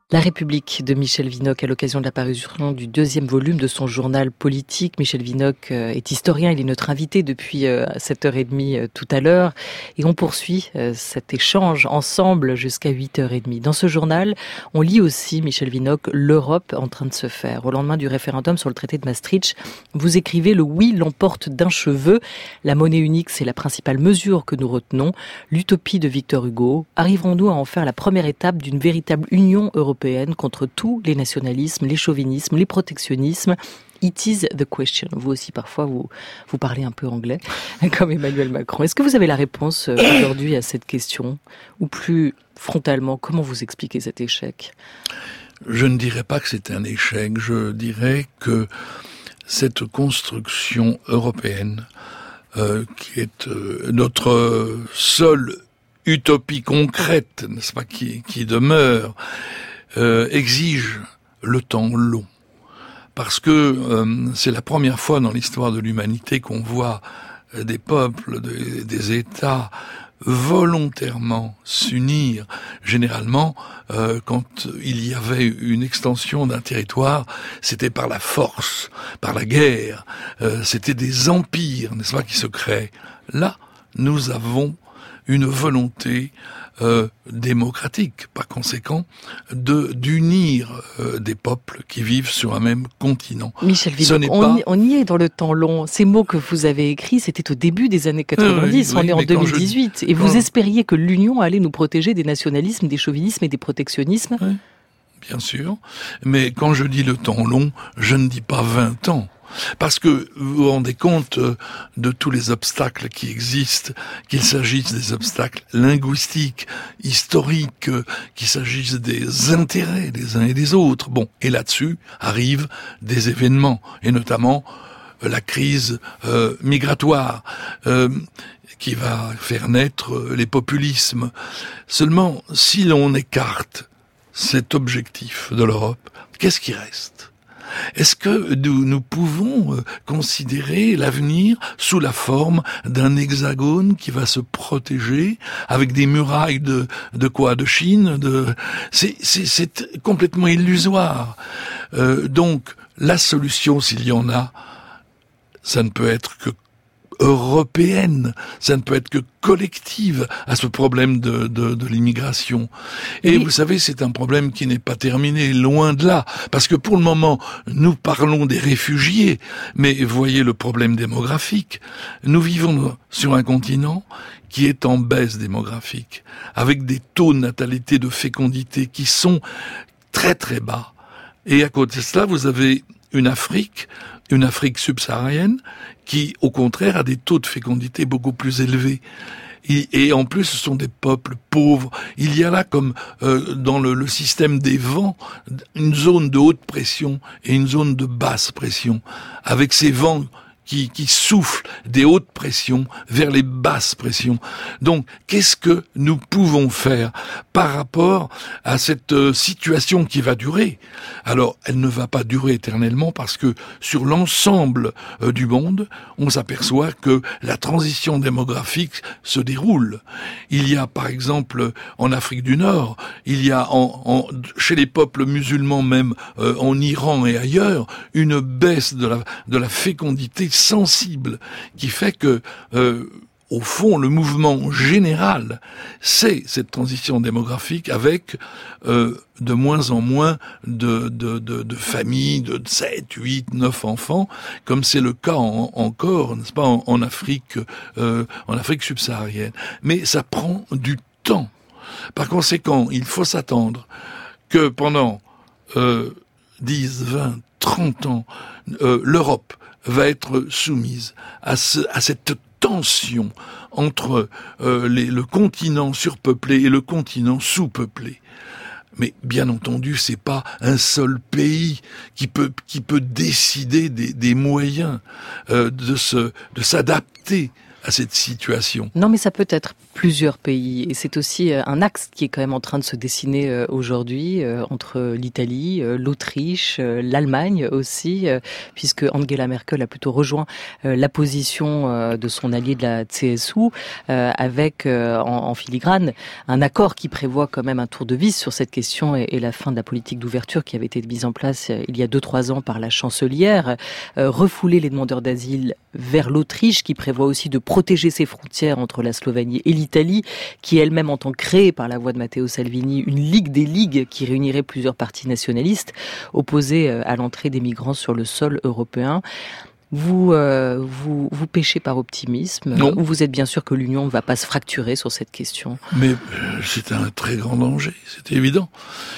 La République de Michel Vinocq à l'occasion de la parution du 2e volume de son journal politique. Michel Vinocq est historien, il est notre invité depuis 7h30 tout à l'heure et on poursuit cet échange ensemble jusqu'à 8h30. Dans ce journal, on lit aussi, Michel Vinocq, l'Europe en train de se faire. Au lendemain du référendum sur le traité de Maastricht, vous écrivez « Le oui l'emporte d'un cheveu. La monnaie unique, c'est la principale mesure que nous retenons. L'utopie de Victor Hugo. Arriverons-nous à en faire la première étape d'une véritable union européenne contre tous les nationalismes, les chauvinismes, les protectionnismes. It is the question. Vous aussi, parfois, vous parlez un peu anglais, comme Emmanuel Macron. Est-ce que vous avez la réponse aujourd'hui à cette question? Ou plus frontalement, comment vous expliquez cet échec? Je ne dirais pas que c'est un échec. Je dirais que cette construction européenne, qui est notre seule utopie concrète, n'est-ce pas, qui demeure, exige le temps long. Parce que c'est la première fois dans l'histoire de l'humanité qu'on voit des peuples, des États volontairement s'unir. Généralement, quand il y avait une extension d'un territoire, c'était par la force, par la guerre. C'était des empires, n'est-ce pas, qui se créaient. Là, nous avons une volonté démocratique, par conséquent, d'unir des peuples qui vivent sur un même continent. Michel Vinocq, on y est dans le temps long. Ces mots que vous avez écrits, c'était au début des années 90, on est en 2018. Et vous espériez que l'Union allait nous protéger des nationalismes, des chauvinismes et des protectionnismes? Oui, bien sûr. Mais quand je dis le temps long, je ne dis pas 20 ans. Parce que vous vous rendez compte de tous les obstacles qui existent, qu'il s'agisse des obstacles linguistiques, historiques, qu'il s'agisse des intérêts des uns et des autres. Bon, et là-dessus arrivent des événements, et notamment la crise migratoire, qui va faire naître les populismes. Seulement, si l'on écarte cet objectif de l'Europe, qu'est-ce qui reste ? Est-ce que nous pouvons considérer l'avenir sous la forme d'un hexagone qui va se protéger avec des murailles de quoi? De Chine? C'est complètement illusoire. Donc, la solution, s'il y en a, ça ne peut être que européenne, ça ne peut être que collective à ce problème de l'immigration. Et vous savez, c'est un problème qui n'est pas terminé, loin de là, parce que pour le moment, nous parlons des réfugiés, mais voyez le problème démographique. Nous vivons sur un continent qui est en baisse démographique, avec des taux de natalité, de fécondité qui sont très très bas. Et à côté de cela, vous avez une Afrique subsaharienne qui, au contraire, a des taux de fécondité beaucoup plus élevés. Et en plus, ce sont des peuples pauvres. Il y a là, comme dans le système des vents, une zone de haute pression et une zone de basse pression, avec ces vents qui soufflent des hautes pressions vers les basses pressions. Donc, qu'est-ce que nous pouvons faire par rapport à cette situation qui va durer? Alors, elle ne va pas durer éternellement parce que sur l'ensemble du monde, on s'aperçoit que la transition démographique se déroule. Il y a, par exemple, en Afrique du Nord, il y a chez les peuples musulmans même, en Iran et ailleurs, une baisse de la fécondité sensible, qui fait que, au fond, le mouvement général, c'est cette transition démographique avec de moins en moins de familles de 7, 8, 9 enfants, comme c'est le cas encore, n'est-ce pas, en Afrique subsaharienne. Mais ça prend du temps. Par conséquent, il faut s'attendre que pendant 10, 20, 30 ans, l'Europe va être soumise à cette tension entre le continent surpeuplé et le continent sous-peuplé. Mais bien entendu, c'est pas un seul pays qui peut décider des moyens de s'adapter à cette situation. Non, mais ça peut être plusieurs pays. Et c'est aussi un axe qui est quand même en train de se dessiner aujourd'hui entre l'Italie, l'Autriche, l'Allemagne aussi, puisque Angela Merkel a plutôt rejoint la position de son allié de la CSU, avec en filigrane un accord qui prévoit quand même un tour de vis sur cette question et la fin de la politique d'ouverture qui avait été mise en place il y a 2-3 ans par la chancelière, refouler les demandeurs d'asile vers l'Autriche, qui prévoit aussi de protéger ses frontières entre la Slovénie et l'Italie, qui elle-même entend créer par la voix de Matteo Salvini une ligue des ligues qui réunirait plusieurs partis nationalistes opposés à l'entrée des migrants sur le sol européen. Vous péchez par optimisme, non. Ou vous êtes bien sûr que l'Union ne va pas se fracturer sur cette question? Mais c'est un très grand danger, c'est évident.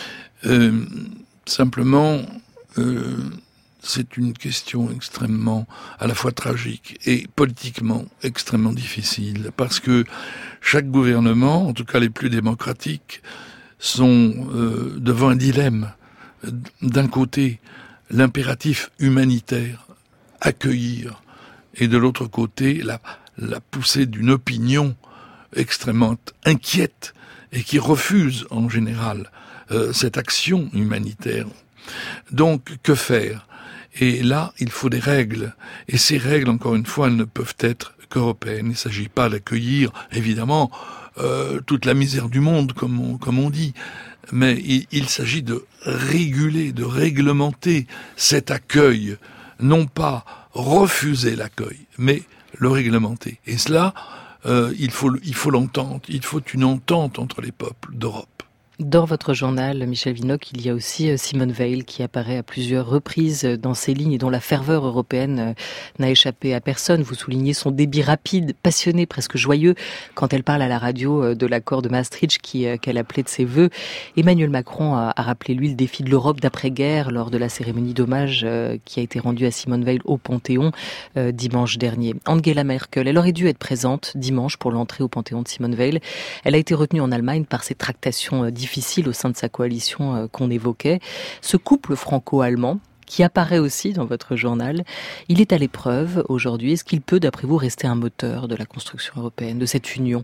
Simplement, c'est une question extrêmement, à la fois tragique et politiquement extrêmement difficile, parce que chaque gouvernement, en tout cas les plus démocratiques, sont devant un dilemme. D'un côté, l'impératif humanitaire, accueillir, et de l'autre côté, la poussée d'une opinion extrêmement inquiète et qui refuse en général cette action humanitaire. Donc, que faire? Et là, il faut des règles. Et ces règles, encore une fois, elles ne peuvent être qu'européennes. Il ne s'agit pas d'accueillir, évidemment, toute la misère du monde, comme on dit. Mais il s'agit de réguler, de réglementer cet accueil. Non pas refuser l'accueil, mais le réglementer. Et cela, il faut l'entente. Il faut une entente entre les peuples d'Europe. Dans votre journal, Michel Vinocq, il y a aussi Simone Veil qui apparaît à plusieurs reprises dans ces lignes et dont la ferveur européenne n'a échappé à personne. Vous soulignez son débit rapide, passionné, presque joyeux, quand elle parle à la radio de l'accord de Maastricht qu'elle appelait de ses vœux. Emmanuel Macron a rappelé, lui, le défi de l'Europe d'après-guerre lors de la cérémonie d'hommage qui a été rendue à Simone Veil au Panthéon dimanche dernier. Angela Merkel, elle aurait dû être présente dimanche pour l'entrée au Panthéon de Simone Veil. Elle a été retenue en Allemagne par ses tractations difficiles au sein de sa coalition qu'on évoquait. Ce couple franco-allemand, qui apparaît aussi dans votre journal, il est à l'épreuve aujourd'hui. Est-ce qu'il peut, d'après vous, rester un moteur de la construction européenne, de cette union?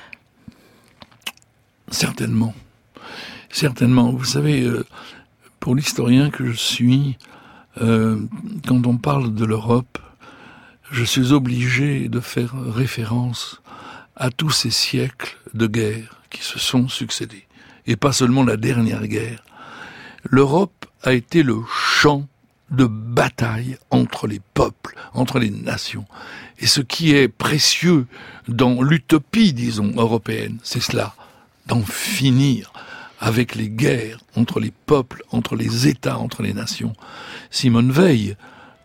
Certainement. Certainement. Vous savez, pour l'historien que je suis, quand on parle de l'Europe, je suis obligé de faire référence à tous ces siècles de guerre qui se sont succédés. Et pas seulement la dernière guerre. L'Europe a été le champ de bataille entre les peuples, entre les nations. Et ce qui est précieux dans l'utopie, disons, européenne, c'est cela, d'en finir avec les guerres entre les peuples, entre les États, entre les nations. Simone Veil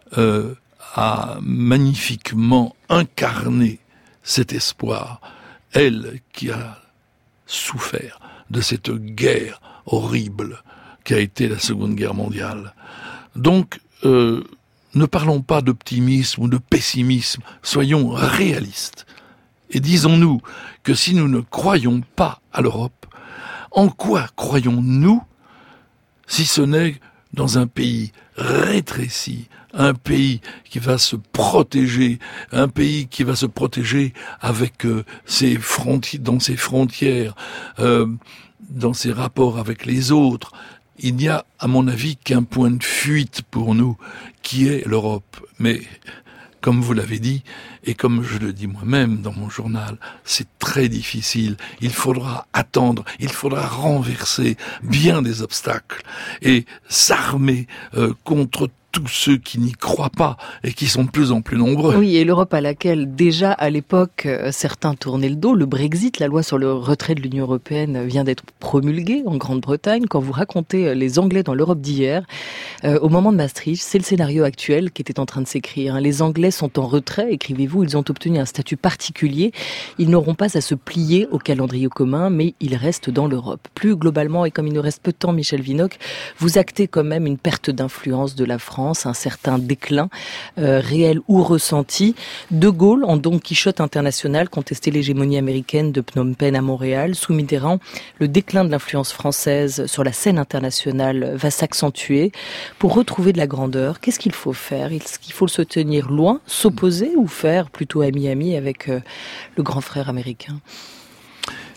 a magnifiquement incarné cet espoir. Elle qui a souffert de cette guerre horrible qu'a été la Seconde Guerre mondiale. Donc, ne parlons pas d'optimisme ou de pessimisme, soyons réalistes. Et disons-nous que si nous ne croyons pas à l'Europe, en quoi croyons-nous, si ce n'est dans un pays rétréci, un pays qui va se protéger, un pays qui va se protéger avec dans ses frontières, dans ses rapports avec les autres. Il n'y a, à mon avis, qu'un point de fuite pour nous, qui est l'Europe. Mais, comme vous l'avez dit, et comme je le dis moi-même dans mon journal, c'est très difficile. Il faudra attendre, il faudra renverser bien des obstacles et s'armer contre tous ceux qui n'y croient pas et qui sont de plus en plus nombreux. Oui, et l'Europe à laquelle déjà à l'époque certains tournaient le dos, le Brexit, la loi sur le retrait de l'Union européenne vient d'être promulguée en Grande-Bretagne. Quand vous racontez les Anglais dans l'Europe d'hier, au moment de Maastricht, c'est le scénario actuel qui était en train de s'écrire. Les Anglais sont en retrait, écrivez-vous, ils ont obtenu un statut particulier. Ils n'auront pas à se plier au calendrier commun, mais ils restent dans l'Europe. Plus globalement, et comme il nous reste peu de temps, Michel Vinocq, vous actez quand même une perte d'influence de la France, un certain déclin réel ou ressenti. De Gaulle, en Don Quichotte international, contestait l'hégémonie américaine de Phnom Penh à Montréal. Sous Mitterrand, le déclin de l'influence française sur la scène internationale va s'accentuer. Pour retrouver de la grandeur, qu'est-ce qu'il faut faire? Est-ce qu'il faut se tenir loin, s'opposer ou faire plutôt ami-ami avec le grand frère américain?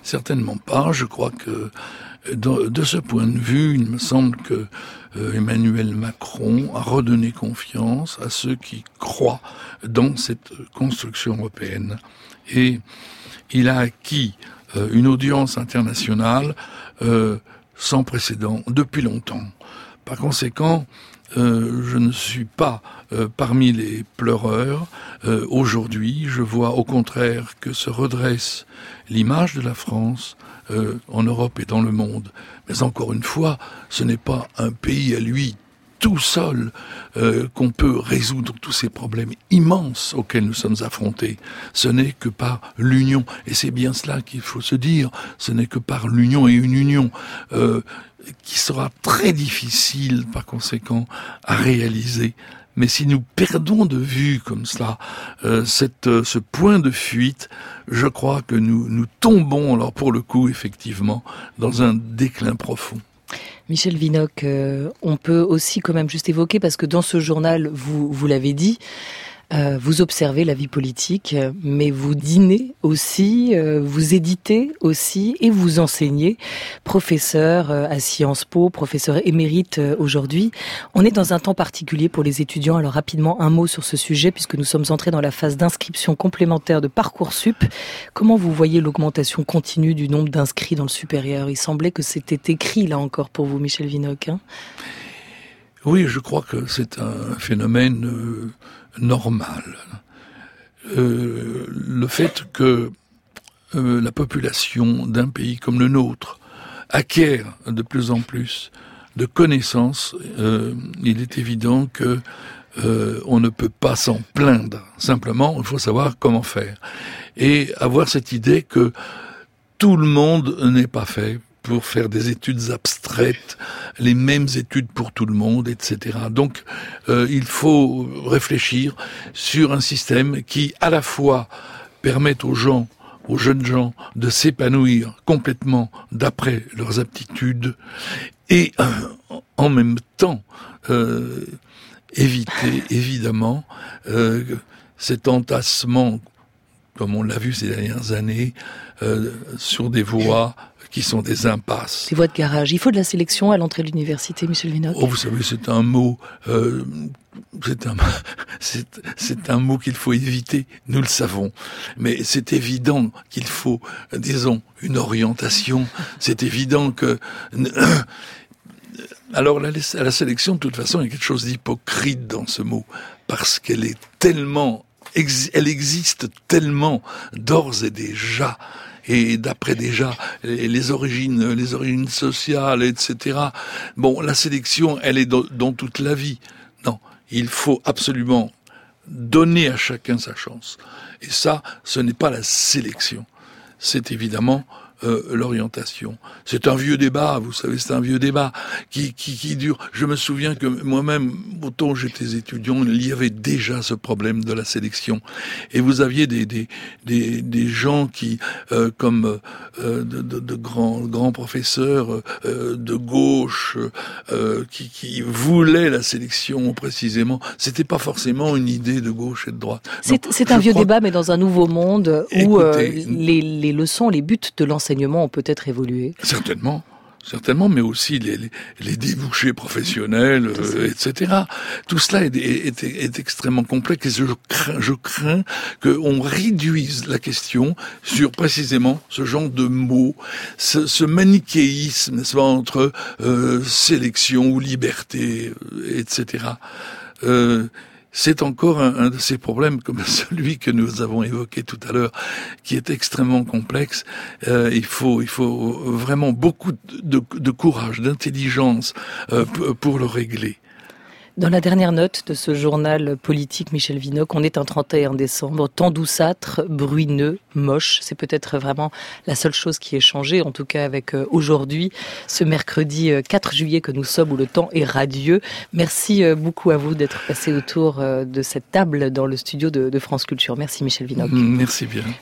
Certainement pas. Je crois que de ce point de vue, il me semble que Emmanuel Macron a redonné confiance à ceux qui croient dans cette construction européenne. Et il a acquis une audience internationale sans précédent depuis longtemps. Par conséquent, je ne suis pas parmi les pleureurs. Aujourd'hui, je vois au contraire que se redresse l'image de la France en Europe et dans le monde. Mais encore une fois, ce n'est pas un pays à lui tout seul qu'on peut résoudre tous ces problèmes immenses auxquels nous sommes affrontés. Ce n'est que par l'union, et c'est bien cela qu'il faut se dire, ce n'est que par l'union, et une union qui sera très difficile par conséquent à réaliser. Mais si nous perdons de vue comme cela ce point de fuite, je crois que nous tombons, alors pour le coup, effectivement, dans un déclin profond. Michel Vinocq, on peut aussi quand même juste évoquer, parce que dans ce journal, vous l'avez dit, vous observez la vie politique, mais vous dînez aussi, vous éditez aussi et vous enseignez. Professeur à Sciences Po, professeur émérite aujourd'hui. On est dans un temps particulier pour les étudiants. Alors rapidement, un mot sur ce sujet, puisque nous sommes entrés dans la phase d'inscription complémentaire de Parcoursup. Comment vous voyez l'augmentation continue du nombre d'inscrits dans le supérieur ? Il semblait que c'était écrit là encore pour vous, Michel Vinocq. Oui, je crois que c'est un phénomène normal. Le fait que la population d'un pays comme le nôtre acquiert de plus en plus de connaissances, il est évident que on ne peut pas s'en plaindre. Simplement, il faut savoir comment faire. Et avoir cette idée que tout le monde n'est pas fait pour faire des études abstraites, les mêmes études pour tout le monde, etc. Donc, il faut réfléchir sur un système qui, à la fois, permette aux jeunes gens, de s'épanouir complètement d'après leurs aptitudes et, en même temps, éviter, évidemment, cet entassement, comme on l'a vu ces dernières années, sur des voies qui sont des impasses. Des voies de garage. Il faut de la sélection à l'entrée de l'université, Michel Vinocq. Oh, vous savez, c'est un mot, c'est un mot qu'il faut éviter. Nous le savons. Mais c'est évident qu'il faut, disons, une orientation. C'est évident que, alors, la sélection, de toute façon, il y a quelque chose d'hypocrite dans ce mot. Parce qu'elle est tellement, elle existe tellement d'ores et déjà. Et d'après déjà les origines sociales, etc. Bon, la sélection, elle est dans toute la vie. Non, il faut absolument donner à chacun sa chance. Et ça, ce n'est pas la sélection. C'est évidemment l'orientation. C'est un vieux débat, vous savez, c'est un vieux débat qui dure. Je me souviens que moi-même, autant j'étais étudiant, il y avait déjà ce problème de la sélection. Et vous aviez des gens qui, comme de grands professeurs de gauche, qui voulaient la sélection précisément. C'était pas forcément une idée de gauche et de droite. C'est un vieux débat, mais dans un nouveau monde où les leçons, les buts de l'enseignement ont peut-être évolué. Certainement, mais aussi les débouchés professionnels, etc. Tout cela est extrêmement complexe et je crains qu'on réduise la question sur précisément ce genre de mots, ce manichéisme, n'est-ce pas, entre sélection ou liberté, etc. C'est encore un de ces problèmes comme celui que nous avons évoqué tout à l'heure, qui est extrêmement complexe. Il faut vraiment beaucoup de courage, d'intelligence pour le régler. Dans la dernière note de ce journal politique, Michel Vinocq, on est un 31 décembre, temps douceâtre, bruineux, moche. C'est peut-être vraiment la seule chose qui ait changé, en tout cas avec aujourd'hui, ce mercredi 4 juillet que nous sommes, où le temps est radieux. Merci beaucoup à vous d'être passé autour de cette table dans le studio de France Culture. Merci Michel Vinocq. Merci bien.